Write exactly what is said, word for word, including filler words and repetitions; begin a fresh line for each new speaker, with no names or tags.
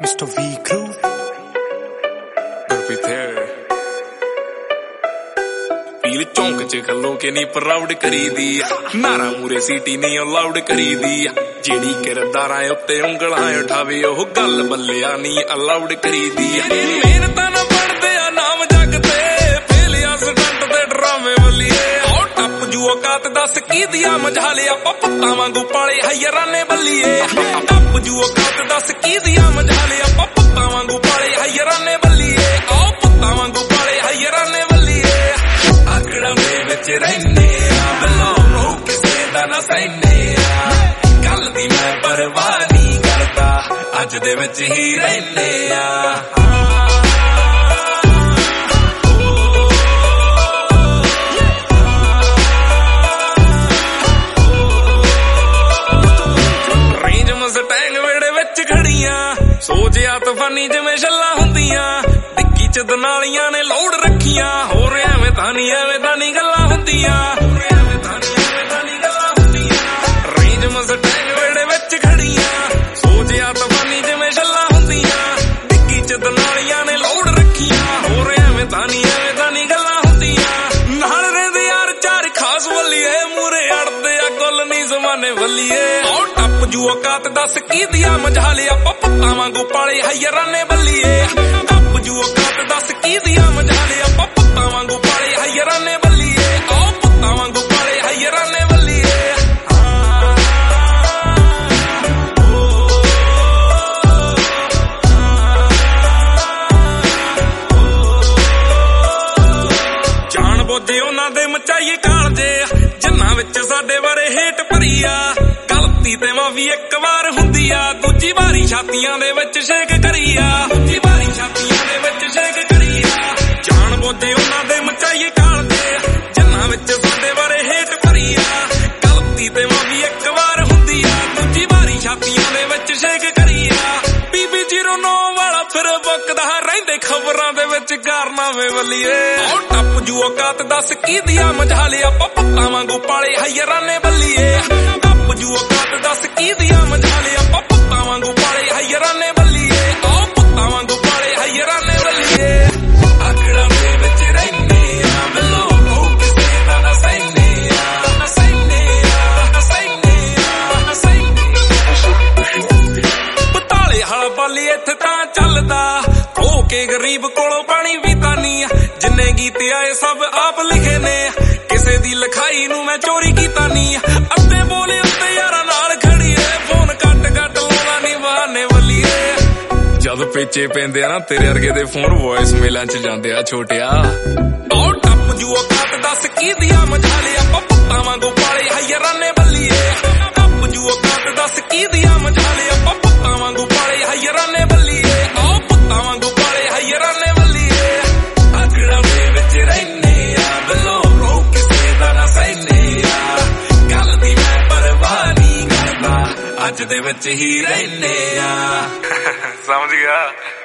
Mister V Crew peel ਚੌਂਕ ਚ ਖਲੋ ਕੇ ਨੀ ਪ੍ਰਾਊਡ ਕਰੀਦੀ ਨਾਰਾ ਮੂਰੇ ਸੀਟੀ ਨੀ ਅਲਾਉਡ ਕਰੀਦੀ ਜਿਹੜੀ ਕਿਰਦਾਰਾਂ ਉੱਤੇ ਉਂਗਲਾਂ ਉਠਾਵੇ ਉਹ ਗੱਲ ਬੱਲਿਆ ਨੀ ਅਲਾਉਡ ਕਰੀਦੀ ਮਿਹਨਤਾਂ ਨਾ ਬਣਦੇ ਆ ਨਾਮ ਜੱਗ ਤੇ ਫੇਲਿਆ ਸਟੰਟ ਤੇ ਡਰਾਮੇ ਬੱਲੀਏ ਉਹ ਟੱਪ ਜੂ ਔਕਾਤ ਦੱਸ ਕੀ ਦਿਆ ਮਝਾਲੇ ਆਪਾਂ ਪੁੱਤਾਂ ਵਾਂਗੂ ਪਾਲੇ ਹਯਰਾਂ ਨੇ ਬੱਲੀਏ ਟੱਪ ਜੂ ਔਕਾਤ ਦੱਸ ਕੀ ਦਿਆ ਮਝਾਲੇ ਆਪਾਂ ਪੁੱਤਾਂ ਵਾਂਗੂ ਪਾਲੇ ਹਯਰਾਂ ਨੇ ਬੱਲੀਏ ਉਹ ਪੁੱਤਾਂ ਵਾਂਗੂ ਪਾਲੇ ਹਯਰਾਂ ਨੇ ਬੱਲੀਏ ਆਕੜਾਂ ਦੇ ਵਿੱਚ ਰਹਿੰਦੇ ਆ ਬਲੋ ਰੋ ਕਿਸੇ ਦਾ ਨਾ ਸਹਿੰਦੇ ਆ ਕੱਲ ਦੀ ਮੈਂ ਪਰਵਾਹ ਨਹੀਂ ਕਰਦਾ ਅੱਜ ਦੇ ਵਿੱਚ ਹੀ ਰਹਿੰਦੇ ਆ ਸੋਚਿਆ ਤੂਫਾਨੀ ਜਿਵੇਂ ਛੱਲਾਂ ਹੁੰਦੀਆਂ ਡਿੱਗੀ ਚ ਦਨਾਲੀਆਂ ਨੇ ਲੋੜ ਰੱਖੀਆਂ ਹੋਰ ਐਵੇਂ ਤਾਂ ਨਹੀਂ ਐਵੇਂ ਤਾਂ ਨਹੀਂ ਗੱਲਾਂ ਹੁੰਦੀਆਂ ਐਵੇਂ ਤਾਂ ਨਹੀਂ ਐਵੇਂ ਤਾਂ ਨਹੀਂ ਗੱਲਾਂ ਹੁੰਦੀਆਂ ਰੇਂਜ ਮਸਟੈਂਗ ਵੇੜੇ ਵਿੱਚ ਖੜੀਆਂ ਸੋਚਿਆ ਤੂਫਾਨੀ ਜਿਵੇਂ ਛੱਲਾਂ ਹੁੰਦੀਆਂ ਡਿੱਗੀ ਚ ਦਨਾਲੀਆਂ ਨੇ ਲੋੜ ਰੱਖੀਆਂ ਹੋਰ ਐਵੇਂ ਤਾਂ ਨਹੀਂ ਐਵੇਂ ਤਾਂ ਨਹੀਂ ਗੱਲਾਂ ਹੁੰਦੀਆਂ ਨਾਲ ਰਹਿੰਦੇ ਯਾਰ ਚਾਰ ਖਾਸ ਵੱਲੀਏ ਮੂਰੇ ਅੜਦੇ ਆ ਗੁੱਲ ਨਹੀਂ ਜ਼ਮਾਨੇ ਵੱਲੀਏ ਉਹ ਟੱਪ ਜੂ ਔਕਾਤ ਦੱਸ ਕੀ ਦਿਆ ਮਝਾਲੇ ਆਪਾਂ ਪੁੱਤਾਂ ਵਾਂਗੂ ਪਾਲੇ ਹਯਰਾਂ ਨੇ ਬੱਲੀਏ ਟੱਪ ਜੂ ਔਕਾਤ ਦੱਸ ਕੀ ਦਿਆ ਮਝਾਲੇ ਆਪਾਂ ਪੁੱਤਾਂ ਵਾਂਗੂ ਪਾਲੇ ਹਯਰਾਂ ਨੇ ਬੱਲੀਏ ਉਹ ਪੁੱਤਾਂ ਵਾਂਗੂ ਪਾਲੇ ਹਯਰਾਂ ਨੇ ਬੱਲੀਏ ਜਾਣ ਬੁੱਝੇ ਉਹਨਾਂ ਦੇ ਮਚਾਈਏ ਕਾਲਜੇ ਜਿੰਨਾਂ ਵਿੱਚ ਸਾਡੇ ਬਾਰੇ ਹੇਟ ਭਰੀ ਆ ਗਲਤੀ ਤੇ ਮਾਫੀ ਇੱਕ ਵਾਰ ਹੁੰਦੀ ਆ ਦੂਜੀ ਵਾਰੀ ਛਾਤੀਆਂ ਦੇ ਵਿੱਚ ਛੇਕ ਕਰੀ ਆ ਦੂਜੀ ਵਾਰੀ ਛਾਤੀਆਂ ਦੇ ਵਿੱਚ ਛੇਕ ਕਰੀ ਆ ਜਾਣ ਬੁੱਝੇ ਉਹਨਾਂ ਦੇ ਮਚਾਈਏ ਕਾਲਜੇ ਜਿੰਨਾਂ ਵਿੱਚ ਸਾਡੇ ਬਾਰੇ ਹੇਟ ਭਰੀ ਆ ਗਲਤੀ ਤੇ ਮਾਫੀ ਇੱਕ ਵਾਰ ਹੁੰਦੀ ਆ ਦੂਜੀ ਵਾਰੀ ਛਾਤੀਆਂ ਦੇ ਵਿੱਚ ਛੇਕ ਕਰੀ ਆ ਬੀਬੀ ਜ਼ੀਰੋ ਨੌ ਵਾਲਾ ਫਿਰ ਬੁੱਕਦਾ ਰਹਿੰਦੇ ਖਬਰਾਂ ਦੇ ਵਿੱਚ ਕਾਰਨਾਮੇ ਬੱਲੀਏ ਉਹ ਟੱਪ ਜੂ ਔਕਾਤ ਦੱਸ ਕੀ ਦਿਆ ਮਝਾਲੇ ਆਪਾਂ ਪੁੱਤਾਂ ਵਾਂਗੂ ਪਾਲੇ ਹਯਰਾਂ ਨੇ ਬੱਲੀਏ ਟੱਪ ਜੂ ਔਕਾਤ ਦੱਸ ਕੀ ਦਿਆ ਮਝਾਲੇ ਆਪਾਂ ਪੁੱਤਾਂ ਵਾਂਗੂ ਪਾਲੇ ਹਯਰਾਂ ਨੇ ਬੱਲੀਏ ਉਹ ਪੁੱਤਾਂ ਵਾਂਗੂ ਪਾਲੇ ਹਯਰਾਂ ਨੇ ਬੱਲੀਏ ਆਕੜਾਂ ਦੇ ਵਿੱਚ ਰਹਿੰਦੇ ਆ ਬਲੋ ਰੋ ਕਿਸੇ ਦਾ ਨਾ ਸਹਿੰਦੇ ਆ ਨਾ ਸਹਿੰਦੇ ਆ ਨਾ ਸਹਿੰਦੇ ਆ ਨਾ ਸਹਿੰਦੇ ਬਤਾਲੇ ਹਲ ਬਾਲੀ ਇੱਥੇ ਤਾਂ ਚੱਲਦਾ ਹੋ ਕੇ ਗਰੀਬ ਕੋਲੋਂ ਪਾਣੀ ਵੀ ਤਾਂ ਨਹੀਂ ਜਿੰਨੇ ਗੀਤ ਆਏ ਸਭ ਆਪ ਲਿਖੇ ਨੇ ਕਿਸੇ ਦੀ ਲਿਖਾਈ ਨੂੰ ਮੈਂ ਚੋਰੀ ਕੀਤਾ ਨਹੀਂ ਅੱਧੇ ਬੋਲੇ ਉੱਤੇ ਯਾਰਾਂ ਨਾਲ ਖੜੀਏ ਫੋਨ ਕੱਟ ਕੱਟ ਲਾਉਣਾ ਨਹੀਂ ਬਹਾਨੇ ਵੱਲੀਏ ਜਦ ਪੇਚੇ ਪੈਂਦੇ ਆ ਨਾ ਤੇਰੇ ਵਰਗੇ ਦੇ ਫੋਨ ਵੌਇਸ ਮੇਲਾਂ ਚ ਜਾਂਦੇ ਆ ਛੋਟਿਆ ਉਹ ਟੱਪ ਜੂ ਔਕਾਤ ਦੱਸ ਕੀ ਦਿਆ ਮਝਾਲੇ ਆਪਾਂ ਪੁੱਤਾਂ ਵਾਂਗੂ ਪਾਲੇ ਹਯਰਾਂ ਨੇ ਬੱਲੀਏ ਟੱਪ ਜੂ ਔਕਾਤ ਦੱਸ ਕੀ ਦਿਆ ਮਝਾਲੇ ਆਪਾਂ ਪੁੱਤਾਂ ਵਾਂਗੂ ਪਾਲੇ ਹਯਰਾਂ ਨੇ ਬੱਲੀਏ ਉਹ ਪੁੱਤਾਂ ਵਾਂਗੂ ਪਾਲੇ ਹਯਰਾਂ ਨੇ ਬੱਲੀਏ ਆਕੜਾਂ ਦੇ ਵਿੱਚ ਰਹਿੰਦੇ ਆ ਬਲੋ ਰੋ ਕਿਸੇ ਦਾ ਨਾ ਸਹਿੰਦੇ ਆ ਕੱਲ ਦੀ ਮੈਂ ਪਰਵਾਹ ਨਹੀਂ ਕਰਦਾ ਅੱਜ ਦੇ ਵਿੱਚ ਹੀ ਰਹਿੰਦੇ ਆ ਸਮਝ ਗਿਆ।